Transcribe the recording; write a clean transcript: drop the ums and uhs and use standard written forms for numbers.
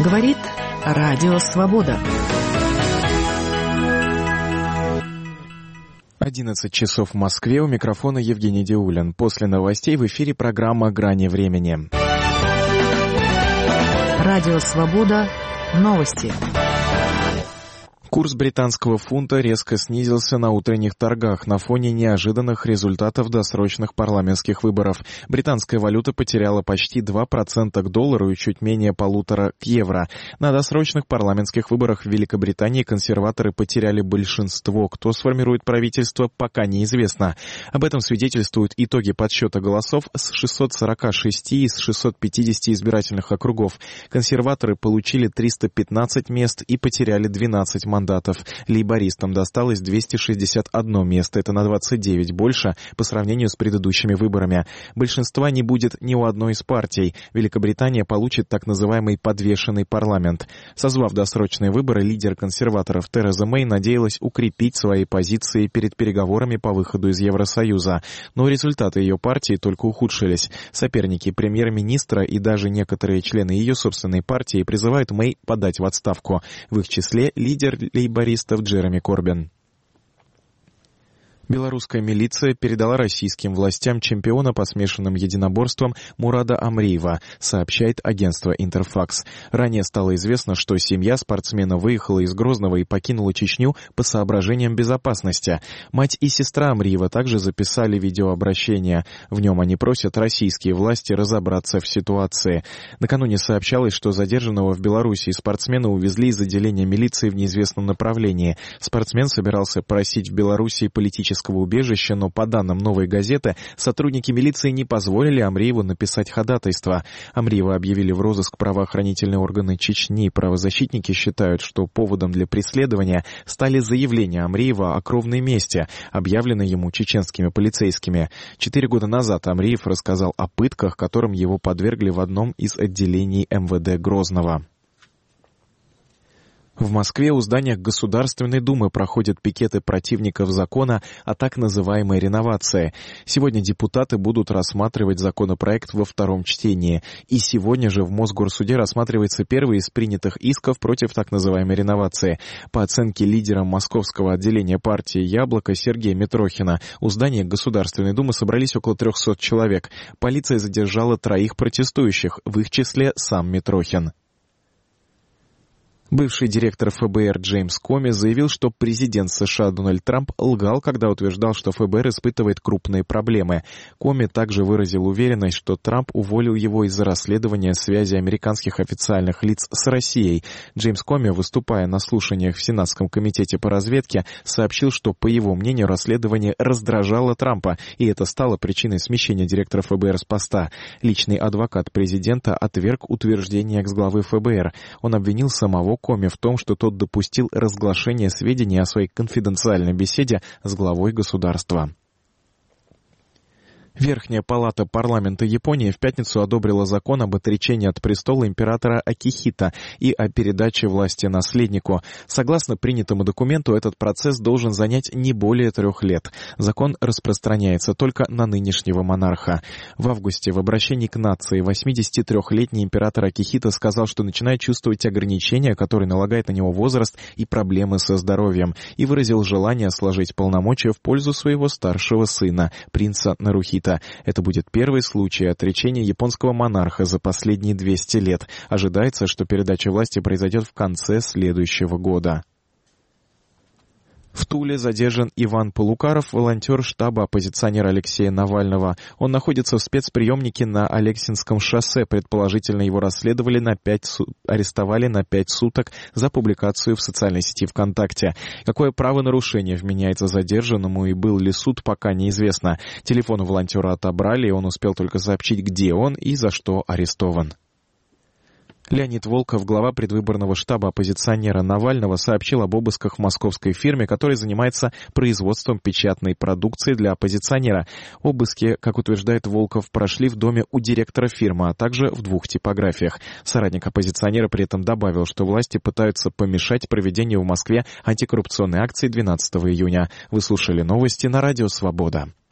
Говорит Радио Свобода. 11 часов в Москве. У микрофона Евгений Диулин. После новостей в эфире программа «Грани времени». Радио Свобода. Новости. Курс британского фунта резко снизился на утренних торгах на фоне неожиданных результатов досрочных парламентских выборов. Британская валюта потеряла почти 2% к доллару и чуть менее 1,5% к евро. На досрочных парламентских выборах в Великобритании консерваторы потеряли большинство. Кто сформирует правительство, пока неизвестно. Об этом свидетельствуют итоги подсчета голосов с 646 из 650 избирательных округов. Консерваторы получили 315 мест и потеряли 12 мандатов. Лейбористам досталось 261 место, это на 29 больше по сравнению с предыдущими выборами. Большинства не будет ни у одной из партий. Великобритания получит так называемый подвешенный парламент. Созвав досрочные выборы, лидер консерваторов Тереза Мэй надеялась укрепить свои позиции перед переговорами по выходу из Евросоюза. Но результаты ее партии только ухудшились. Соперники премьер-министра и даже некоторые члены ее собственной партии призывают Мэй подать в отставку. В их числе лидер лейбористов Джереми Корбин. Белорусская милиция передала российским властям чемпиона по смешанным единоборствам Мурада Амриева, сообщает агентство «Интерфакс». Ранее стало известно, что семья спортсмена выехала из Грозного и покинула Чечню по соображениям безопасности. Мать и сестра Амриева также записали видеообращение. В нем они просят российские власти разобраться в ситуации. Накануне сообщалось, что задержанного в Беларуси спортсмена увезли из отделения милиции в неизвестном направлении. Спортсмен собирался просить в Беларуси политического убежища, но по данным «Новой газеты» сотрудники милиции не позволили Амриеву написать ходатайство. Амриева объявили в розыск правоохранительные органы Чечни. Правозащитники считают, что поводом для преследования стали заявления Амриева о кровной мести, объявленной ему чеченскими полицейскими. 4 года назад Амриев рассказал о пытках, которым его подвергли в одном из отделений МВД Грозного. В Москве у здания Государственной Думы проходят пикеты противников закона о так называемой реновации. Сегодня депутаты будут рассматривать законопроект во втором чтении. И сегодня же в Мосгорсуде рассматривается первый из принятых исков против так называемой реновации. По оценке лидера московского отделения партии «Яблоко» Сергея Митрохина, у здания Государственной Думы собрались около 300 человек. Полиция задержала 3 протестующих, в их числе сам Митрохин. Бывший директор ФБР Джеймс Коми заявил, что президент США Дональд Трамп лгал, когда утверждал, что ФБР испытывает крупные проблемы. Коми также выразил уверенность, что Трамп уволил его из-за расследования связи американских официальных лиц с Россией. Джеймс Коми, выступая на слушаниях в Сенатском комитете по разведке, сообщил, что, по его мнению, расследование раздражало Трампа, и это стало причиной смещения директора ФБР с поста. Личный адвокат президента отверг утверждение экс-главы ФБР. Он обвинил самого Коми в том, что тот допустил разглашение сведений о своей конфиденциальной беседе с главой государства. Верхняя палата парламента Японии в пятницу одобрила закон об отречении от престола императора Акихито и о передаче власти наследнику. Согласно принятому документу, этот процесс должен занять не более 3 лет. Закон распространяется только на нынешнего монарха. В августе в обращении к нации 83-летний император Акихито сказал, что начинает чувствовать ограничения, которые налагает на него возраст и проблемы со здоровьем, и выразил желание сложить полномочия в пользу своего старшего сына, принца Нарухито. Это будет первый случай отречения японского монарха за последние 200 лет. Ожидается, что передача власти произойдет в конце следующего года. В Туле задержан Иван Полукаров, волонтер штаба оппозиционера Алексея Навального. Он находится в спецприемнике на Алексинском шоссе. Предположительно, его арестовали на 5 суток за публикацию в социальной сети ВКонтакте. Какое правонарушение вменяется задержанному и был ли суд, пока неизвестно. Телефон у волонтера отобрали, и он успел только сообщить, где он и за что арестован. Леонид Волков, глава предвыборного штаба оппозиционера Навального, сообщил об обысках в московской фирме, которая занимается производством печатной продукции для оппозиционера. Обыски, как утверждает Волков, прошли в доме у директора фирмы, а также в 2 типографиях. Соратник оппозиционера при этом добавил, что власти пытаются помешать проведению в Москве антикоррупционной акции 12 июня. Вы слушали новости на Радио Свобода.